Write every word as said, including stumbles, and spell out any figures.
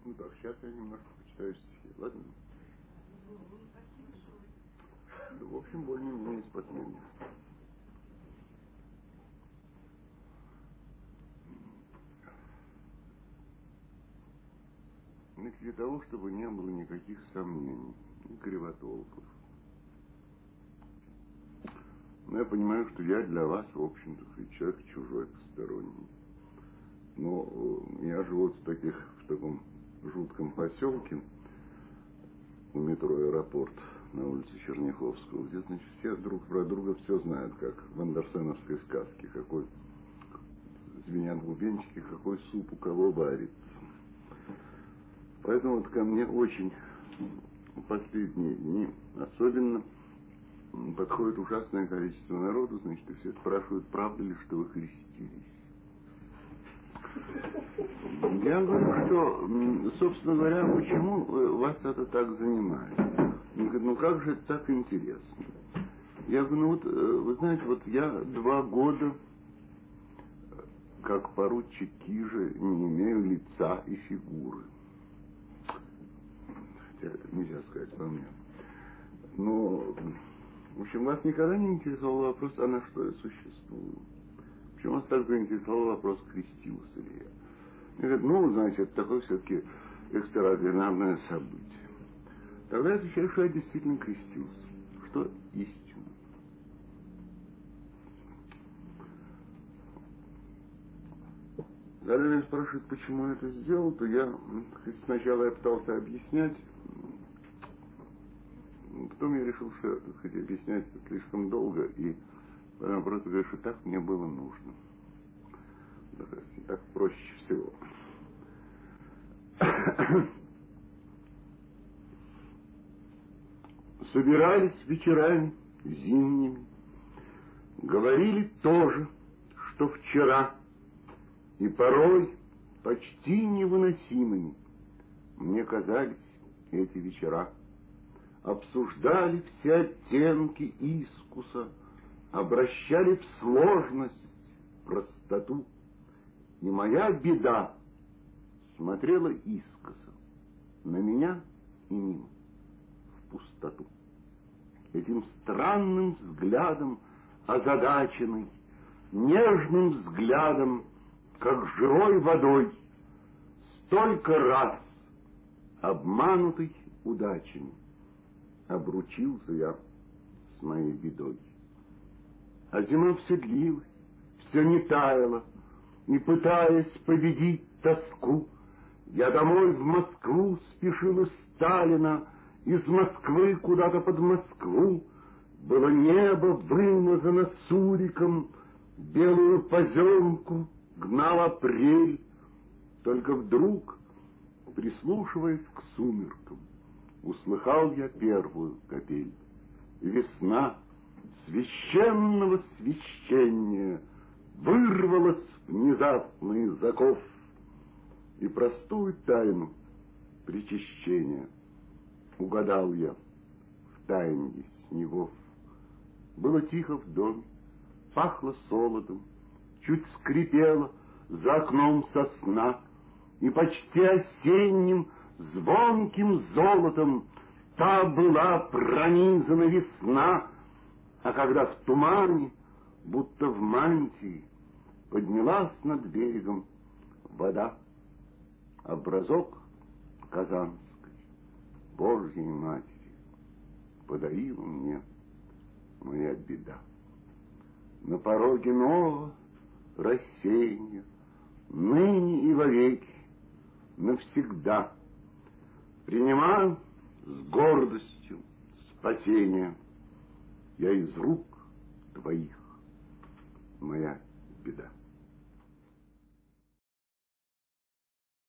Ну так, сейчас я немножко почитаю стихи, ладно? Ну, в общем, более-менее спортсмен. Значит, для того, чтобы не было никаких сомнений и кривотолков. Но я понимаю, что я для вас, в общем-то, человек чужой, посторонний. Но я живу в, таких, в таком жутком поселке у метро «Аэропорт» на улице Черняховского, где, значит, все друг про друга все знают, как в андерсеновской сказке, какой звенят бубенчики, какой суп у кого варится. Поэтому вот ко мне очень в последние дни особенно подходит ужасное количество народу, значит, и все спрашивают, правда ли, что вы крестились. Я говорю, что, собственно говоря, почему вас это так занимает? Он говорит, ну как же это так интересно? Я говорю, ну вот, вы знаете, вот я два года, как поручик Кижа, не имею лица и фигуры. Хотя это нельзя сказать по мне. Но, в общем, вас никогда не интересовал вопрос, а на что я существую? Почему вас так заинтересовал вопрос, крестился ли я? Я говорю, ну, знаете, это такое все-таки экстраординарное событие. Тогда я отвечаю, что я действительно крестился. Что истина. Когда меня спрашивают, почему я это сделал, то я сначала я пытался объяснять, потом я решил, что хоть объяснять это слишком долго, и потом просто говорю, что так мне было нужно. Так проще всего. Собирались вечерами зимними, говорили то же, что вчера, и порой почти невыносимыми мне казались эти вечера. Обсуждали все оттенки искуса, обращали в сложность, простоту. И моя беда смотрела искоса на меня и мимо, в пустоту. Этим странным взглядом озадаченный, нежным взглядом, как живой водой, столько раз обманутый удачами, обручился я с моей бедой. А зима все длилась, все не таяло, и, пытаясь победить тоску, я домой в Москву спешил из Сталина, из Москвы куда-то под Москву. Было небо вымазано суриком, белую поземку гнал апрель. Только вдруг, прислушиваясь к сумеркам, услыхал я первую капель. Весна священного священия вырвалась внезапно из оков, и простую тайну причащения угадал я в таянии снегов. Было тихо в доме, пахло солодом, чуть скрипела за окном сосна, и почти осенним звонким золотом та была пронизана весна. А когда в тумане, будто в мантии, поднялась над берегом вода, образок Казанской Божьей Матери подарила мне моя беда. На пороге нового рассеяния, ныне и вовеки, навсегда принимаю с гордостью спасения я из рук твоих, моя беда.